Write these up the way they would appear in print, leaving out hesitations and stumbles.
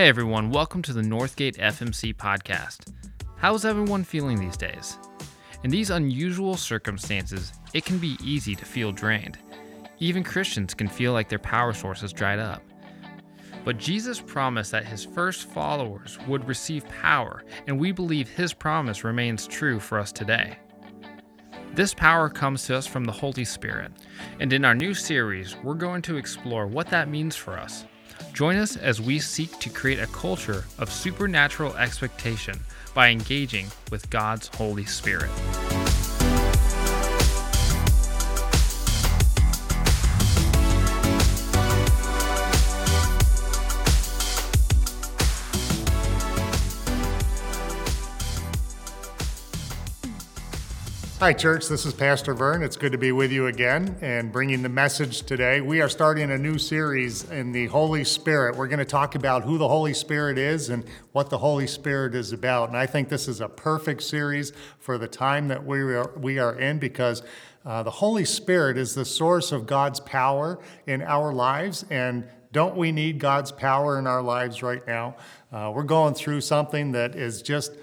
Hey everyone, welcome to the Northgate FMC podcast. How's everyone feeling these days? In these unusual circumstances, it can be easy to feel drained. Even Christians can feel like their power source has dried up. But Jesus promised that his first followers would receive power, and we believe his promise remains true for us today. This power comes to us from the Holy Spirit, and in our new series, we're going to explore what that means for us. Join us as we seek to create a culture of supernatural expectation by engaging with God's Holy Spirit. Hi, church. This is Pastor Vern. It's good to be with you again and bringing the message today. We are starting a new series in the Holy Spirit. We're going to talk about who the Holy Spirit is and what the Holy Spirit is about. And I think this is a perfect series for the time that we are in because the Holy Spirit is the source of God's power in our lives. And don't we need God's power in our lives right now? We're going through something that is just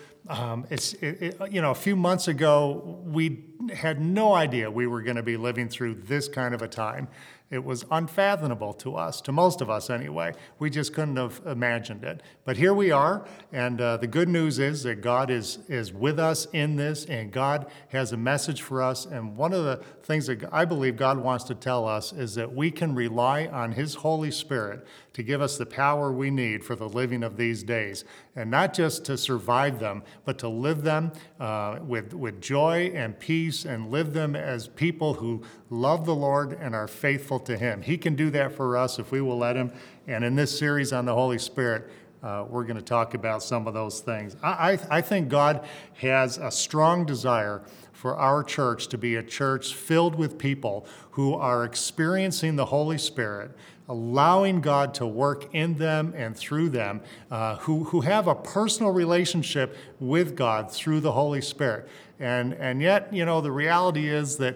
a few months ago, we had no idea we were going to be living through this kind of a time. It was unfathomable to us, to most of us anyway. We just couldn't have imagined it. But here we are, and the good news is that God is with us in this, and God has a message for us. And one of the things that I believe God wants to tell us is that we can rely on His Holy Spirit to give us the power we need for the living of these days. And not just to survive them, but to live them with joy and peace, and live them as people who love the Lord and are faithful to Him. He can do that for us if we will let Him. And in this series on the Holy Spirit, we're going to talk about some of those things. I think God has a strong desire for our church to be a church filled with people who are experiencing the Holy Spirit, allowing God to work in them and through them, who have a personal relationship with God through the Holy Spirit. And yet, the reality is that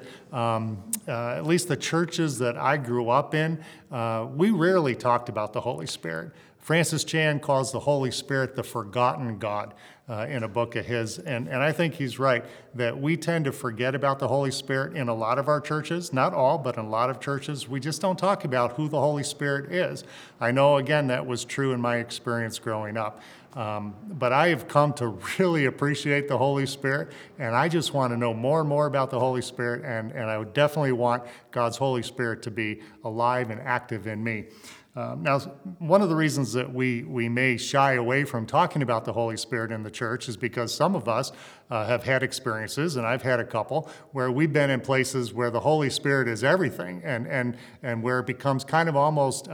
at least the churches that I grew up in, we rarely talked about the Holy Spirit. Francis Chan calls the Holy Spirit the forgotten God in a book of his. And I think he's right that we tend to forget about the Holy Spirit in a lot of our churches. Not all, but in a lot of churches. We just don't talk about who the Holy Spirit is. I know, again, that was true in my experience growing up. But I have come to really appreciate the Holy Spirit, and I just want to know more and more about the Holy Spirit, and I would definitely want God's Holy Spirit to be alive and active in me. Now, one of the reasons that we may shy away from talking about the Holy Spirit in the church is because some of us have had experiences, and I've had a couple, where we've been in places where the Holy Spirit is everything, and where it becomes kind of almost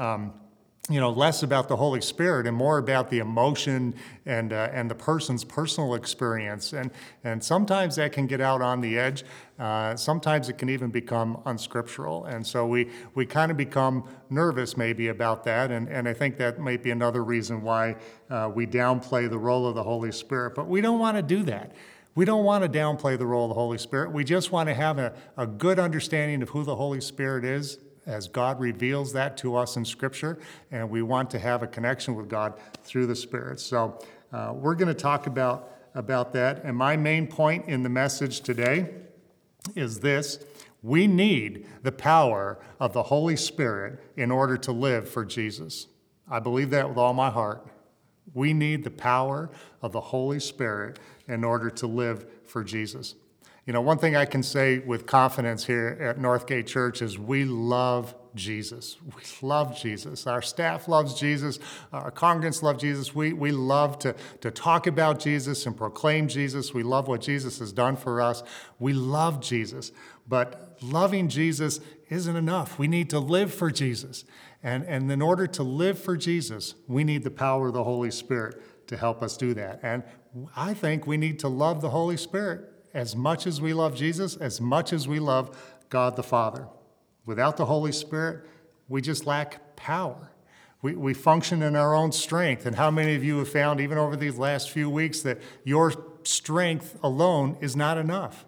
less about the Holy Spirit and more about the emotion and the person's personal experience. And sometimes that can get out on the edge. Sometimes it can even become unscriptural. And so we kind of become nervous maybe about that. And I think that might be another reason why we downplay the role of the Holy Spirit. But we don't want to do that. We don't want to downplay the role of the Holy Spirit. We just want to have a good understanding of who the Holy Spirit is, as God reveals that to us in Scripture, and we want to have a connection with God through the Spirit. So we're going to talk about that. And my main point in the message today is this: we need the power of the Holy Spirit in order to live for Jesus. I believe that with all my heart. We need the power of the Holy Spirit in order to live for Jesus. One thing I can say with confidence here at Northgate Church is we love Jesus. We love Jesus. Our staff loves Jesus. Our congregants love Jesus. We love to talk about Jesus and proclaim Jesus. We love what Jesus has done for us. We love Jesus. But loving Jesus isn't enough. We need to live for Jesus. And in order to live for Jesus, we need the power of the Holy Spirit to help us do that. And I think we need to love the Holy Spirit as much as we love Jesus, as much as we love God the Father. Without the Holy Spirit, we just lack power. We function in our own strength. And how many of you have found, even over these last few weeks, that your strength alone is not enough?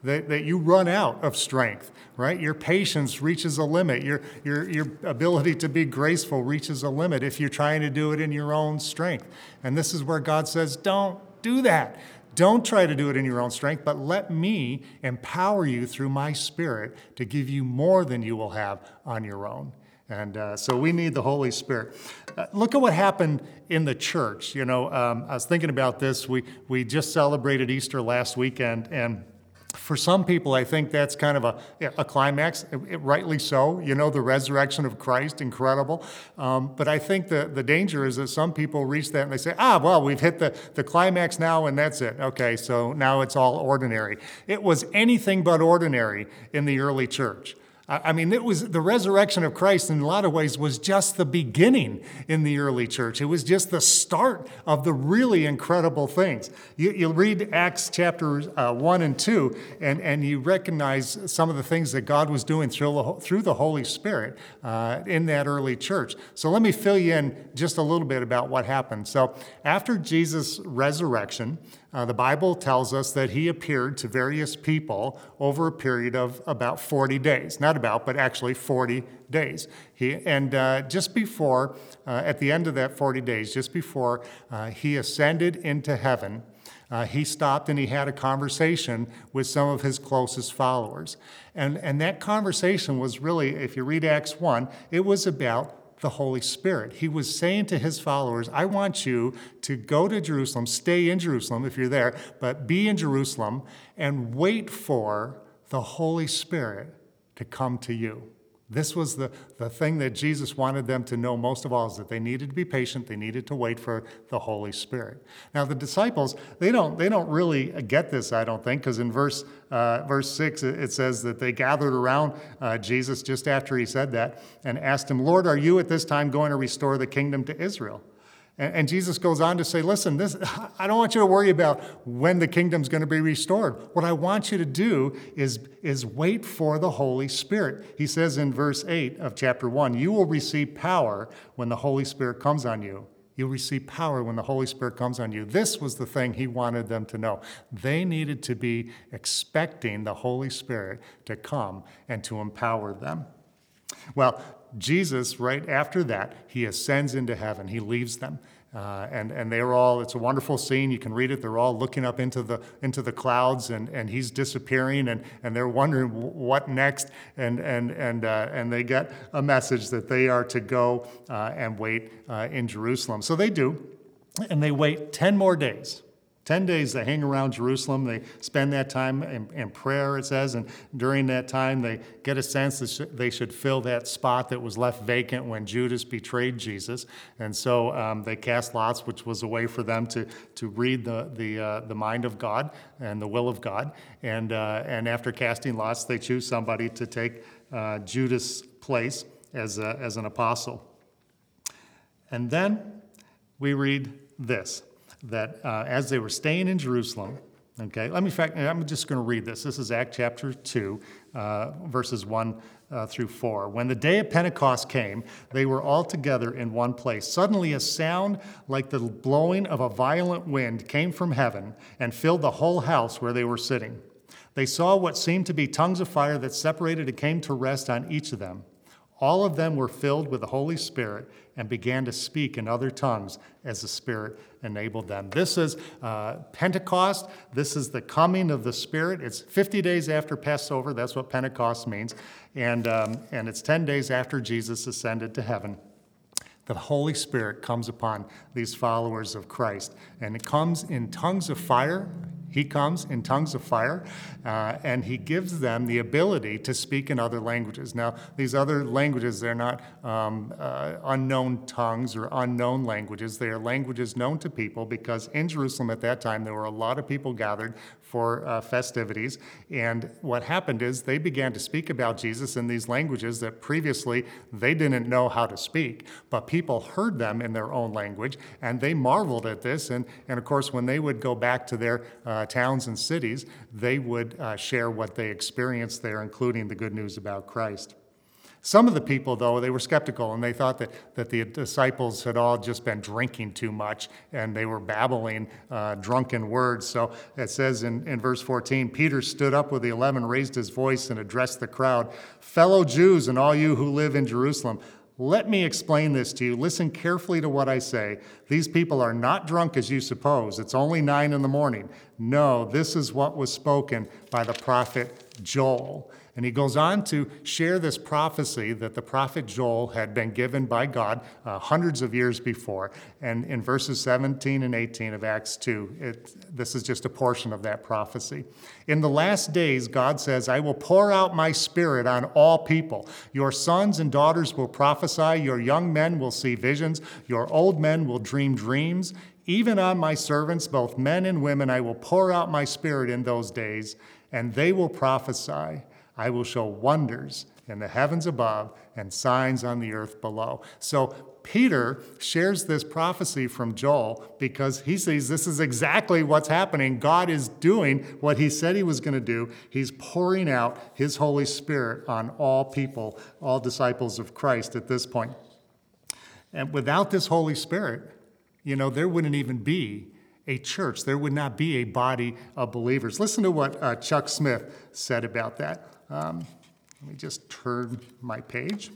that you run out of strength, right? Your patience reaches a limit. Your ability to be graceful reaches a limit if you're trying to do it in your own strength. And this is where God says, don't do that. Don't try to do it in your own strength, but let me empower you through my Spirit to give you more than you will have on your own. And so we need the Holy Spirit. Look at what happened in the church. I was thinking about this. We just celebrated Easter last weekend, and for some people, I think that's kind of a climax, rightly so. The resurrection of Christ, incredible. But I think the danger is that some people reach that and they say, well, we've hit the climax now and that's it. Okay, so now it's all ordinary. It was anything but ordinary in the early church. I mean, it was the resurrection of Christ in a lot of ways was just the beginning in the early church. It was just the start of the really incredible things. You read Acts chapters 1 and 2, and you recognize some of the things that God was doing through the Holy Spirit in that early church. So let me fill you in just a little bit about what happened. So after Jesus' resurrection, the Bible tells us that he appeared to various people over a period of about 40 days. Not about, but actually 40 days. Just before, at the end of that 40 days, just before he ascended into heaven, he stopped and he had a conversation with some of his closest followers. And that conversation was really, if you read Acts 1, it was about the Holy Spirit. He was saying to his followers, I want you to go to Jerusalem, stay in Jerusalem if you're there, but be in Jerusalem and wait for the Holy Spirit to come to you. This was the thing that Jesus wanted them to know most of all, is that they needed to be patient. They needed to wait for the Holy Spirit. Now, the disciples, they don't really get this, I don't think, because in verse 6, it says that they gathered around Jesus just after he said that and asked him, Lord, are you at this time going to restore the kingdom to Israel? And Jesus goes on to say, listen, I don't want you to worry about when the kingdom's going to be restored. What I want you to do is wait for the Holy Spirit. He says in verse 8 of chapter 1, you will receive power when the Holy Spirit comes on you. You'll receive power when the Holy Spirit comes on you. This was the thing he wanted them to know. They needed to be expecting the Holy Spirit to come and to empower them. Well, Jesus, right after that, he ascends into heaven. He leaves them. And they're all, it's a wonderful scene. You can read it. They're all looking up into the clouds, and he's disappearing, and they're wondering what next. And they get a message that they are to go and wait in Jerusalem. So they do, and they wait 10 more days. 10 days they hang around Jerusalem. They spend that time in prayer, it says, and during that time they get a sense that they should fill that spot that was left vacant when Judas betrayed Jesus. And so they cast lots, which was a way for them to read the mind of God and the will of God. And after casting lots, they choose somebody to take Judas' place as an apostle. And then we read this, that as they were staying in Jerusalem, okay, I'm just going to read this. This is Acts chapter 2, verses 1 through 4. When the day of Pentecost came, they were all together in one place. Suddenly a sound like the blowing of a violent wind came from heaven and filled the whole house where they were sitting. They saw what seemed to be tongues of fire that separated and came to rest on each of them. All of them were filled with the Holy Spirit and began to speak in other tongues as the Spirit enabled them. This is Pentecost. This is the coming of the Spirit. It's 50 days after Passover. That's what Pentecost means. And it's 10 days after Jesus ascended to heaven. The Holy Spirit comes upon these followers of Christ. And it comes in tongues of fire. He comes in tongues of fire, and he gives them the ability to speak in other languages. Now, these other languages, they're not unknown tongues or unknown languages. They are languages known to people because in Jerusalem at that time, there were a lot of people gathered for festivities. And what happened is they began to speak about Jesus in these languages that previously they didn't know how to speak, but people heard them in their own language, and they marveled at this. And of course, when they would go back to their towns and cities, they would share what they experienced there, including the good news about Christ. Some of the people, though, they were skeptical, and they thought that the disciples had all just been drinking too much, and they were babbling drunken words. So it says in verse 14, Peter stood up with the 11, raised his voice, and addressed the crowd. Fellow Jews and all you who live in Jerusalem, let me explain this to you. Listen carefully to what I say. These people are not drunk as you suppose. It's only 9 a.m. No, this is what was spoken by the prophet Joel. And he goes on to share this prophecy that the prophet Joel had been given by God hundreds of years before. And in verses 17 and 18 of Acts 2, this is just a portion of that prophecy. In the last days, God says, I will pour out my spirit on all people. Your sons and daughters will prophesy. Your young men will see visions. Your old men will dream dreams. Even on my servants, both men and women, I will pour out my spirit in those days, and they will prophesy. I will show wonders in the heavens above and signs on the earth below. So Peter shares this prophecy from Joel because he sees this is exactly what's happening. God is doing what he said he was going to do. He's pouring out his Holy Spirit on all people, all disciples of Christ at this point. And without this Holy Spirit, there wouldn't even be a church. There would not be a body of believers. Listen to what Chuck Smith said about that. Let me just turn my page.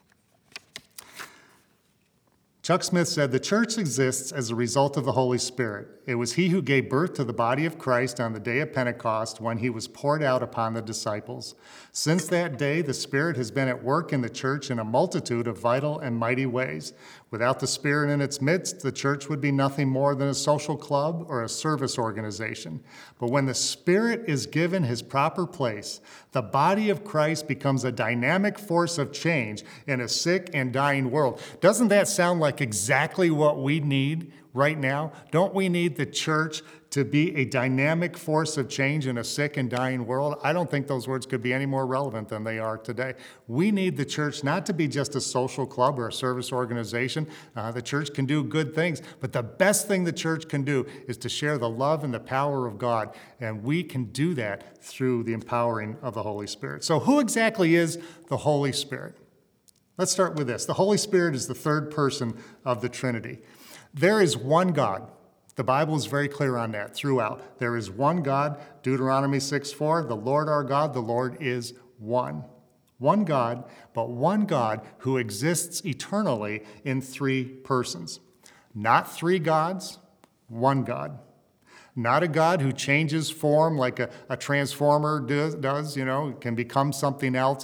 Chuck Smith said, the church exists as a result of the Holy Spirit. It was he who gave birth to the body of Christ on the day of Pentecost when he was poured out upon the disciples. Since that day, the Spirit has been at work in the church in a multitude of vital and mighty ways. Without the Spirit in its midst, the church would be nothing more than a social club or a service organization. But when the Spirit is given his proper place, the body of Christ becomes a dynamic force of change in a sick and dying world. Doesn't that sound like exactly what we need right now? Don't we need the church to be a dynamic force of change in a sick and dying world? I don't think those words could be any more relevant than they are today. We need the church not to be just a social club or a service organization. The church can do good things, but the best thing the church can do is to share the love and the power of God, and we can do that through the empowering of the Holy Spirit. So who exactly is the Holy Spirit? Let's start with this. The Holy Spirit is the third person of the Trinity. There is one God. The Bible is very clear on that throughout. There is one God. Deuteronomy 6:4, the Lord our God, the Lord is one. One God, but one God who exists eternally in 3 persons. Not 3 gods, one God. Not a God who changes form like a transformer does, can become something else,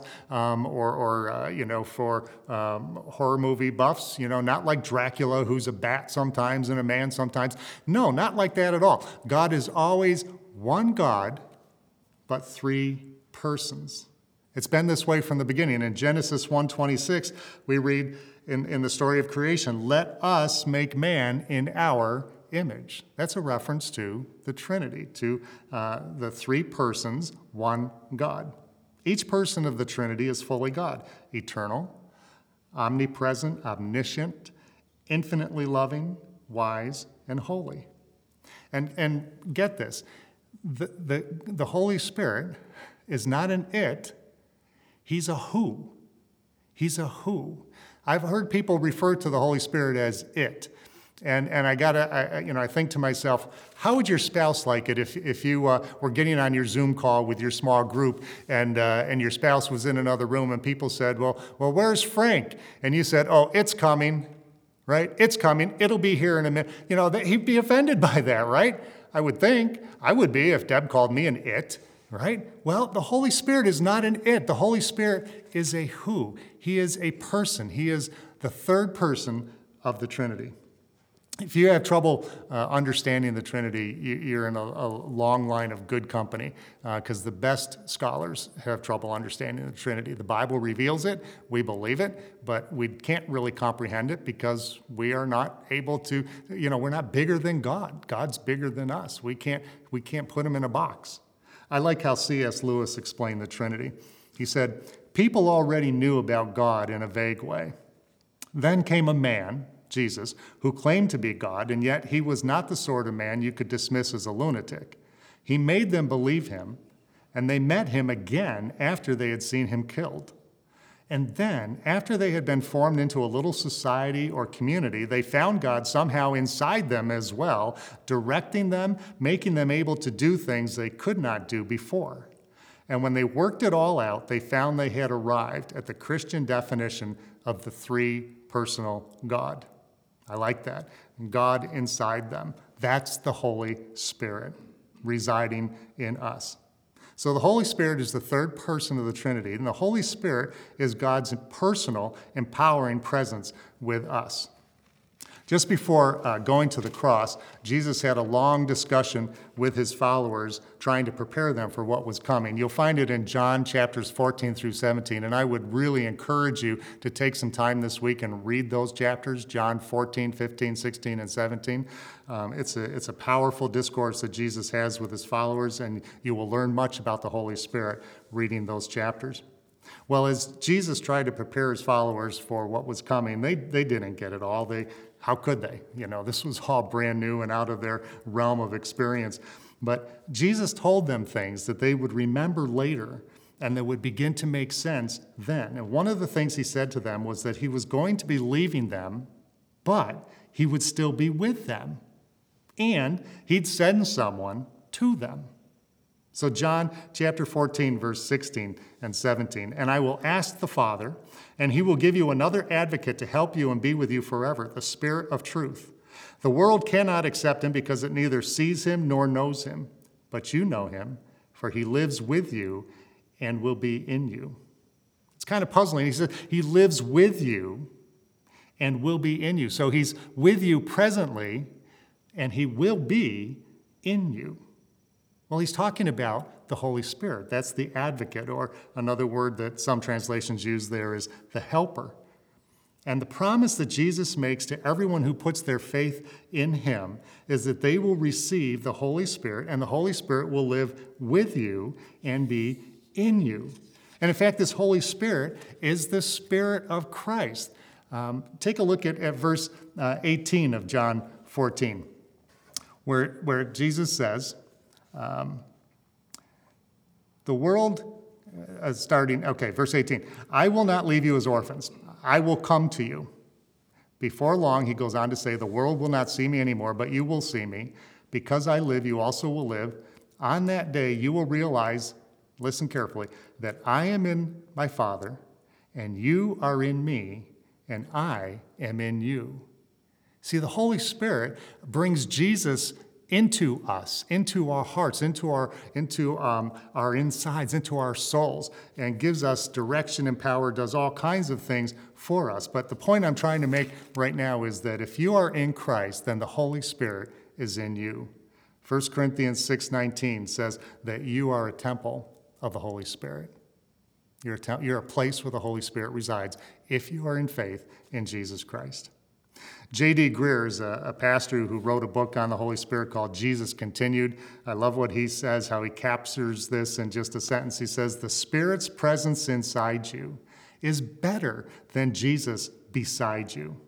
for horror movie buffs, not like Dracula, who's a bat sometimes and a man sometimes. No, not like that at all. God is always one God, but 3 persons. It's been this way from the beginning. In Genesis 1:26, we read in the story of creation, let us make man in our image. That's a reference to the Trinity, to the 3 persons, one God. Each person of the Trinity is fully God, eternal, omnipresent, omniscient, infinitely loving, wise, and holy. And get this, the Holy Spirit is not an it, he's a who. He's a who. I've heard people refer to the Holy Spirit as it. And I think to myself, how would your spouse like it if you were getting on your Zoom call with your small group and your spouse was in another room and people said, well, where's Frank? And you said, oh, it's coming, right? It's coming. It'll be here in a minute. He'd be offended by that, right? I would think. I would be if Deb called me an it, right? Well, the Holy Spirit is not an it. The Holy Spirit is a who. He is a person. He is the third person of the Trinity. If you have trouble understanding the Trinity, you're in a long line of good company because the best scholars have trouble understanding the Trinity. The Bible reveals it, we believe it, but we can't really comprehend it because we are not able to, we're not bigger than God. God's bigger than us. We can't put him in a box. I like how C.S. Lewis explained the Trinity. He said, people already knew about God in a vague way. Then came a man, Jesus, who claimed to be God, and yet he was not the sort of man you could dismiss as a lunatic. He made them believe him, and they met him again after they had seen him killed. And then, after they had been formed into a little society or community, they found God somehow inside them as well, directing them, making them able to do things they could not do before. And when they worked it all out, they found they had arrived at the Christian definition of the three-personal God. I like that. God inside them. That's the Holy Spirit residing in us. So the Holy Spirit is the third person of the Trinity, and the Holy Spirit is God's personal, empowering presence with us. Just before going to the cross, Jesus had a long discussion with his followers, trying to prepare them for what was coming. You'll find it in John chapters 14 through 17, and I would really encourage you to take some time this week and read those chapters, John 14, 15, 16, and 17. It's a powerful discourse that Jesus has with his followers, and you will learn much about the Holy Spirit reading those chapters. Well, as Jesus tried to prepare his followers for what was coming, they didn't get it all. How could they? This was all brand new and out of their realm of experience. But Jesus told them things that they would remember later and that would begin to make sense then. And one of the things he said to them was that he was going to be leaving them, but he would still be with them. And he'd send someone to them. So John chapter 14, verse 16 and 17, "And I will ask the Father, and he will give you another advocate to help you and be with you forever, the Spirit of truth. The world cannot accept him because it neither sees him nor knows him. But you know him, for he lives with you and will be in you." It's kind of puzzling. He says he lives with you and will be in you. So he's with you presently, and he will be in you. Well, he's talking about the Holy Spirit. That's the advocate, or another word that some translations use there is the helper. And the promise that Jesus makes to everyone who puts their faith in him is that they will receive the Holy Spirit, and the Holy Spirit will live with you and be in you. And in fact, this Holy Spirit is the Spirit of Christ. Take a look at verse 18 of John 14, where Jesus says, verse 18, "I will not leave you as orphans. I will come to you." Before long, he goes on to say, "The world will not see me anymore, but you will see me. Because I live, you also will live. On that day, you will realize," listen carefully, "that I am in my Father, and you are in me, and I am in you." See, the Holy Spirit brings Jesus into us, into our hearts, into our insides, into our souls, and gives us direction and power, does all kinds of things for us. But the point I'm trying to make right now is that if you are in Christ, then the Holy Spirit is in you. 1 Corinthians 6:19 says that you are a temple of the Holy Spirit. You're a place where the Holy Spirit resides if you are in faith in Jesus Christ. J.D. Greer is a pastor who wrote a book on the Holy Spirit called Jesus Continued. I love what he says, how he captures this in just a sentence. He says, "The Spirit's presence inside you is better than Jesus beside you."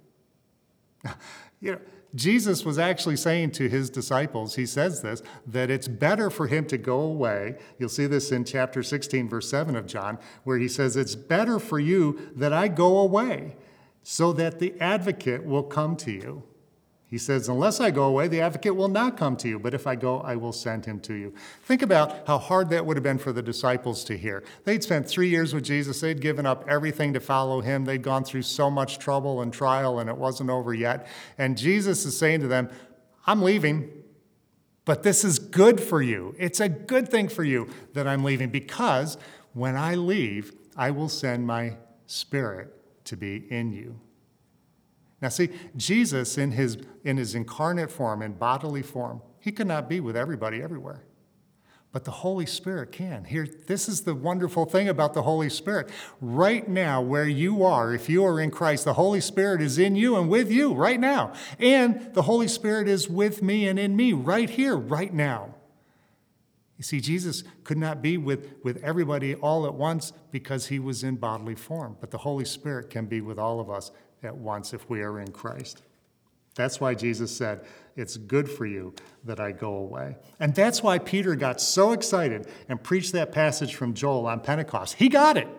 Jesus was actually saying to his disciples, he says this, that it's better for him to go away. You'll see this in chapter 16, verse 7 of John, where he says, "It's better for you that I go away, so that the advocate will come to you." He says, "Unless I go away, the advocate will not come to you, but if I go, I will send him to you." Think about how hard that would have been for the disciples to hear. They'd spent 3 years with Jesus. They'd given up everything to follow him. They'd gone through so much trouble and trial, and it wasn't over yet. And Jesus is saying to them, "I'm leaving, but this is good for you. It's a good thing for you that I'm leaving, because when I leave, I will send my Spirit to be in you." Now see, Jesus in his incarnate form, in bodily form, he could not be with everybody everywhere. But the Holy Spirit can. This is the wonderful thing about the Holy Spirit. Right now, where you are, if you are in Christ, the Holy Spirit is in you and with you right now. And the Holy Spirit is with me and in me right here, right now. You see, Jesus could not be with everybody all at once because he was in bodily form. But the Holy Spirit can be with all of us at once if we are in Christ. That's why Jesus said, "It's good for you that I go away." And that's why Peter got so excited and preached that passage from Joel on Pentecost. He got it.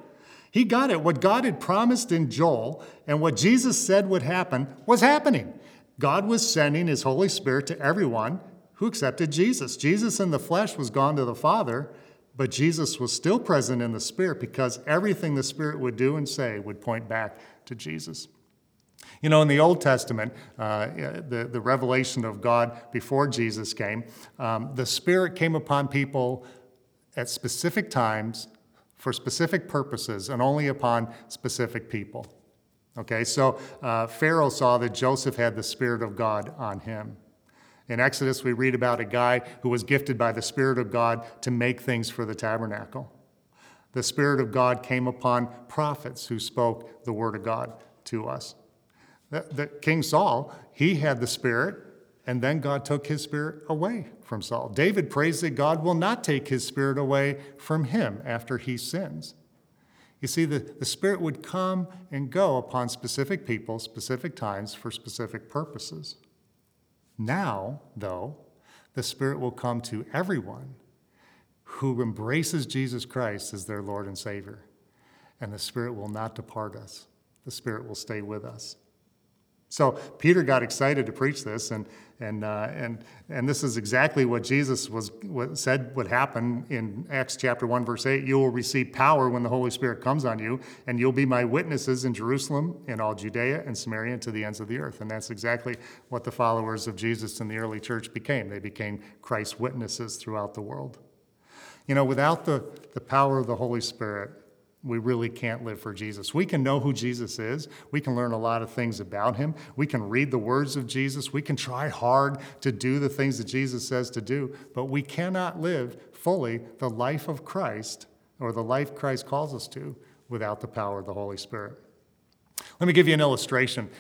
He got it. What God had promised in Joel and what Jesus said would happen was happening. God was sending his Holy Spirit to everyone who accepted Jesus. Jesus in the flesh was gone to the Father, but Jesus was still present in the Spirit because everything the Spirit would do and say would point back to Jesus. You know, in the Old Testament, the revelation of God before Jesus came, the Spirit came upon people at specific times for specific purposes and only upon specific people. Okay, so Pharaoh saw that Joseph had the Spirit of God on him. In Exodus, we read about a guy who was gifted by the Spirit of God to make things for the tabernacle. The Spirit of God came upon prophets who spoke the word of God to us. The King Saul, he had the Spirit, and then God took his Spirit away from Saul. David prays that God will not take his Spirit away from him after he sins. You see, the Spirit would come and go upon specific people, specific times, for specific purposes. Now, though, the Spirit will come to everyone who embraces Jesus Christ as their Lord and Savior. And the Spirit will not depart us. The Spirit will stay with us. So Peter got excited to preach this, and this is exactly what Jesus said would happen in Acts chapter 1, verse 8. You will receive power when the Holy Spirit comes on you, and you'll be my witnesses in Jerusalem, in all Judea and Samaria, and to the ends of the earth. And that's exactly what the followers of Jesus in the early church became. They became Christ's witnesses throughout the world. You know, without the power of the Holy Spirit, we really can't live for Jesus. We can know who Jesus is. We can learn a lot of things about him. We can read the words of Jesus. We can try hard to do the things that Jesus says to do, but we cannot live fully the life of Christ or the life Christ calls us to without the power of the Holy Spirit. Let me give you an illustration.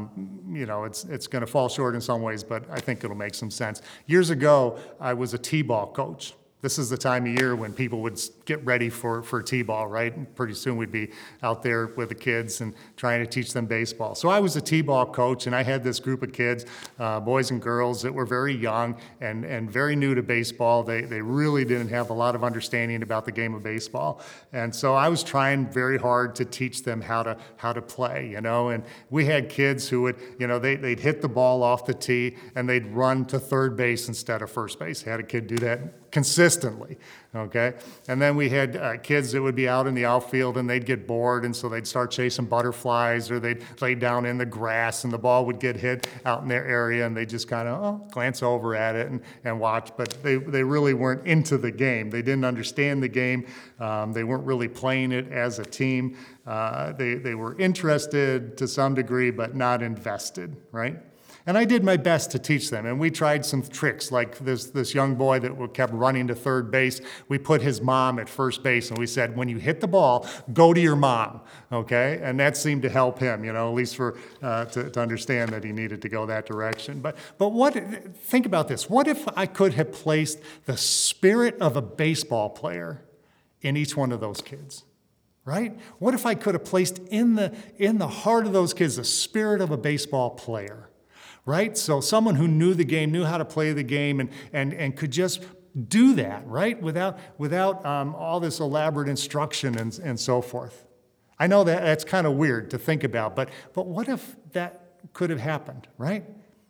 It's going to fall short in some ways, but I think it'll make some sense. Years ago, I was a T-ball coach. This is the time of year when people would get ready for T-ball, right? And pretty soon we'd be out there with the kids and trying to teach them baseball. So I was a T-ball coach, and I had this group of kids, boys and girls, that were very young and very new to baseball. They really didn't have a lot of understanding about the game of baseball. And so I was trying very hard to teach them how to play, you know. And we had kids who would, they'd hit the ball off the tee and they'd run to third base instead of first base. I had a kid do that consistently, okay? And then we had kids that would be out in the outfield and they'd get bored, and so they'd start chasing butterflies, or they'd lay down in the grass and the ball would get hit out in their area, and they'd just kind of glance over at it and watch, but they really weren't into the game. They didn't understand the game. They weren't really playing it as a team. They were interested to some degree, but not invested, right? And I did my best to teach them, and we tried some tricks, like this young boy that kept running to third base. We put his mom at first base, and we said, when you hit the ball, go to your mom, okay? And that seemed to help him, at least to understand that he needed to go that direction. But think about this. What if I could have placed the spirit of a baseball player in each one of those kids? Right? What if I could have placed in the heart of those kids the spirit of a baseball player? Right? So someone who knew the game, knew how to play the game, and could just do that, right? Without all this elaborate instruction and so forth. I know that's kind of weird to think about, but what if that could have happened, right?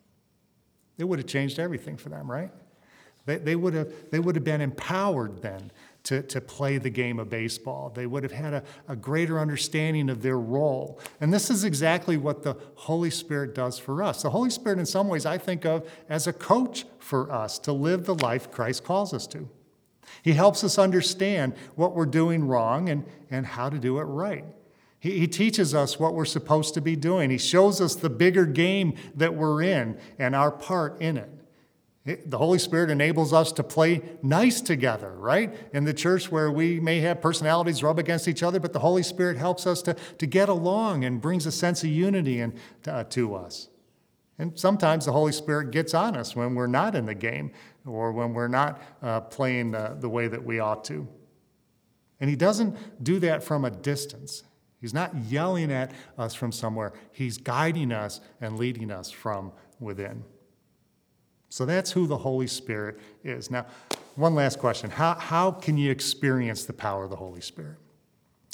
It would have changed everything for them, right? They would have been empowered then to play the game of baseball. They would have had a greater understanding of their role. And this is exactly what the Holy Spirit does for us. The Holy Spirit, in some ways, I think of as a coach for us to live the life Christ calls us to. He helps us understand what we're doing wrong and how to do it right. He teaches us what we're supposed to be doing. He shows us the bigger game that we're in and our part in it. The Holy Spirit enables us to play nice together, right? In the church where we may have personalities rub against each other, but the Holy Spirit helps us to get along and brings a sense of unity to us. And sometimes the Holy Spirit gets on us when we're not in the game or when we're not playing the way that we ought to. And he doesn't do that from a distance. He's not yelling at us from somewhere. He's guiding us and leading us from within. So that's who the Holy Spirit is. Now, one last question. How can you experience the power of the Holy Spirit?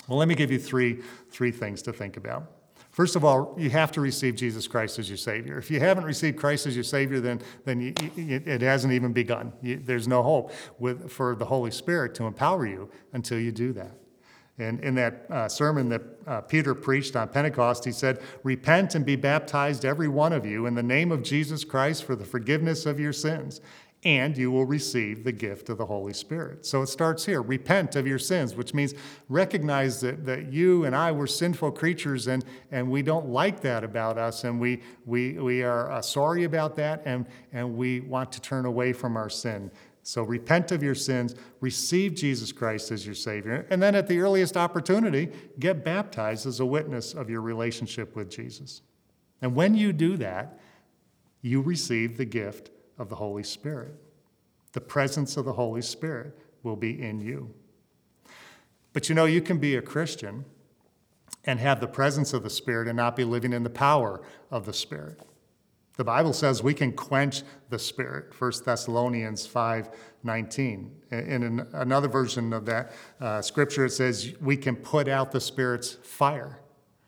Well, let me give you three things to think about. First of all, you have to receive Jesus Christ as your Savior. If you haven't received Christ as your Savior, then it hasn't even begun. There's no hope for the Holy Spirit to empower you until you do that. And in that sermon that Peter preached on Pentecost, he said, "Repent and be baptized, every one of you, in the name of Jesus Christ for the forgiveness of your sins, and you will receive the gift of the Holy Spirit." So it starts here. Repent of your sins, which means recognize that you and I were sinful creatures, and we don't like that about us, and we are sorry about that, and we want to turn away from our sin. So repent of your sins, receive Jesus Christ as your Savior, and then at the earliest opportunity, get baptized as a witness of your relationship with Jesus. And when you do that, you receive the gift of the Holy Spirit. The presence of the Holy Spirit will be in you. But you can be a Christian and have the presence of the Spirit and not be living in the power of the Spirit. The Bible says we can quench the Spirit, 1 Thessalonians 5:19. In another version of that scripture, it says we can put out the Spirit's fire.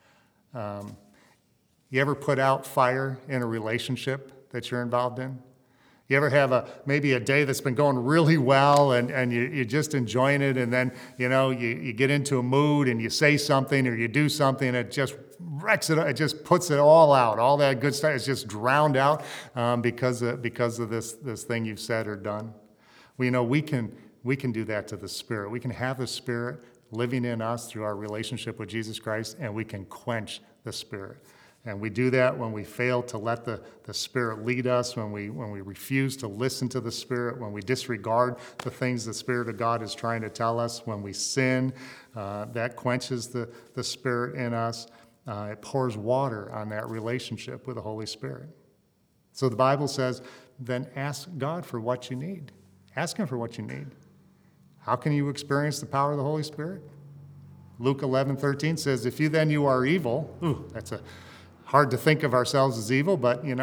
You ever put out fire in a relationship that you're involved in? You ever have maybe a day that's been going really well and you're just enjoying it, and then you get into a mood and you say something or you do something and it just wrecks it, it just puts it all out. All that good stuff is just drowned out because of this thing you've said or done. Well, we can do that to the Spirit. We can have the Spirit living in us through our relationship with Jesus Christ, and we can quench the Spirit. And we do that when we fail to let the Spirit lead us, when we refuse to listen to the Spirit, when we disregard the things the Spirit of God is trying to tell us, when we sin. That quenches the Spirit in us. It pours water on that relationship with the Holy Spirit. So the Bible says, then ask God for what you need. Ask Him for what you need. How can you experience the power of the Holy Spirit? Luke 11:13 says, if you are evil, that's hard to think of ourselves as evil, but in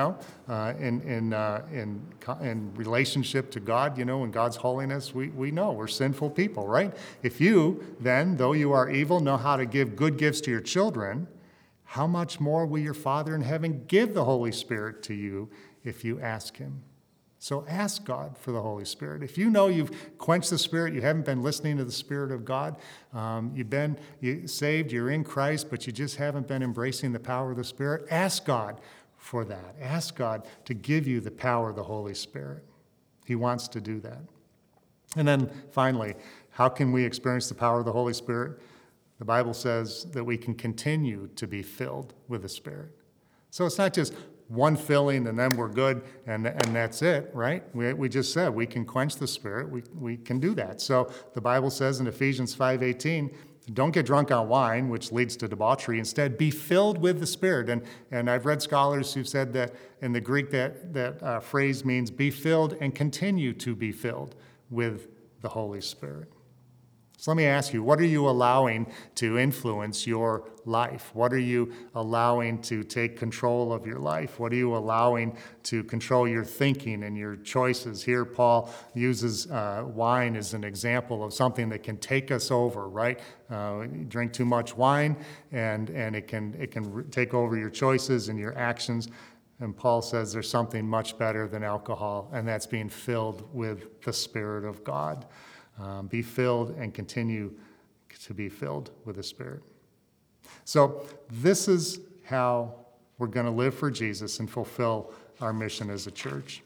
relationship to God, in God's holiness, we know we're sinful people, right? If you then, though you are evil, know how to give good gifts to your children, how much more will your Father in heaven give the Holy Spirit to you if you ask Him? So ask God for the Holy Spirit. If you know you've quenched the Spirit, you haven't been listening to the Spirit of God, you're saved, you're in Christ, but you just haven't been embracing the power of the Spirit, ask God for that. Ask God to give you the power of the Holy Spirit. He wants to do that. And then finally, how can we experience the power of the Holy Spirit? The Bible says that we can continue to be filled with the Spirit. So it's not just one filling and then we're good and that's it, right? We just said we can quench the Spirit. We can do that. So the Bible says in Ephesians 5:18, don't get drunk on wine, which leads to debauchery. Instead, be filled with the Spirit. And I've read scholars who've said that in the Greek that phrase means be filled and continue to be filled with the Holy Spirit. So let me ask you, what are you allowing to influence your life? What are you allowing to take control of your life? What are you allowing to control your thinking and your choices? Here, Paul uses wine as an example of something that can take us over, right? You drink too much wine, and it can take over your choices and your actions. And Paul says there's something much better than alcohol, and that's being filled with the Spirit of God. Be filled and continue to be filled with the Spirit. So this is how we're going to live for Jesus and fulfill our mission as a church.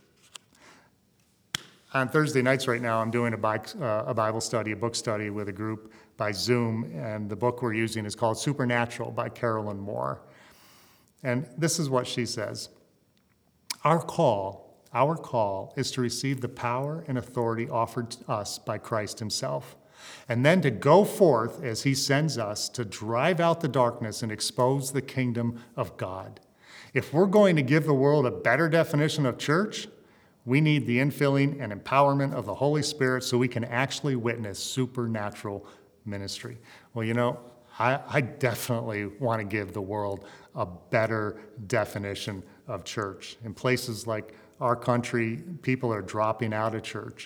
On Thursday nights right now, I'm doing a Bible study, a book study with a group by Zoom, and the book we're using is called Supernatural by Carolyn Moore. And this is what she says. Our call is to receive the power and authority offered to us by Christ Himself, and then to go forth as He sends us to drive out the darkness and expose the kingdom of God. If we're going to give the world a better definition of church, we need the infilling and empowerment of the Holy Spirit so we can actually witness supernatural ministry. Well, I definitely want to give the world a better definition of church. In places like our country, people are dropping out of church.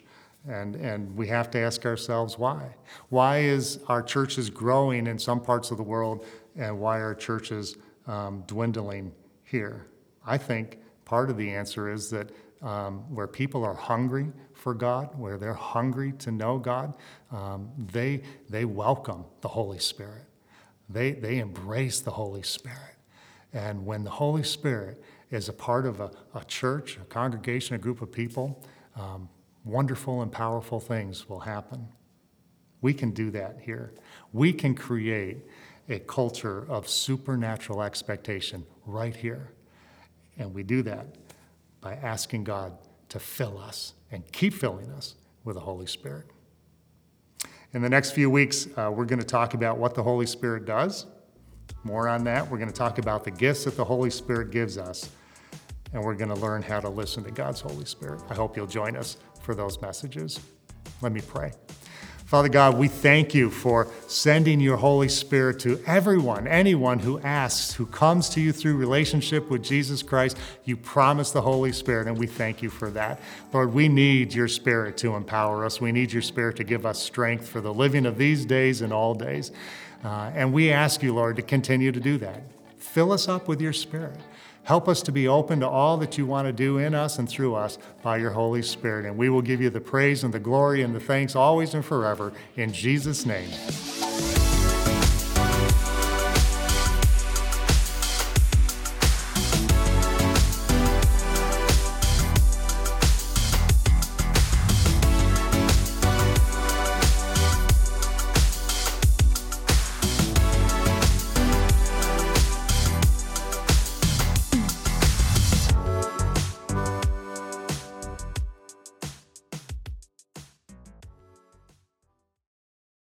And we have to ask ourselves why. Why is our churches growing in some parts of the world, and why are churches dwindling here? I think part of the answer is that where people are hungry for God, where they're hungry to know God, they welcome the Holy Spirit. They embrace the Holy Spirit. And when the Holy Spirit is a part of a church, a congregation, a group of people, wonderful and powerful things will happen. We can do that here. We can create a culture of supernatural expectation right here. And we do that by asking God to fill us and keep filling us with the Holy Spirit. In the next few weeks, we're going to talk about what the Holy Spirit does. More on that. We're going to talk about the gifts that the Holy Spirit gives us. And we're going to learn how to listen to God's Holy Spirit. I hope you'll join us for those messages. Let me pray. Father God, we thank you for sending your Holy Spirit to everyone, anyone who asks, who comes to you through relationship with Jesus Christ. You promise the Holy Spirit, and we thank you for that. Lord, we need your Spirit to empower us. We need your Spirit to give us strength for the living of these days and all days. And we ask you, Lord, to continue to do that. Fill us up with your Spirit. Help us to be open to all that you want to do in us and through us by your Holy Spirit. And we will give you the praise and the glory and the thanks always and forever. In Jesus' name.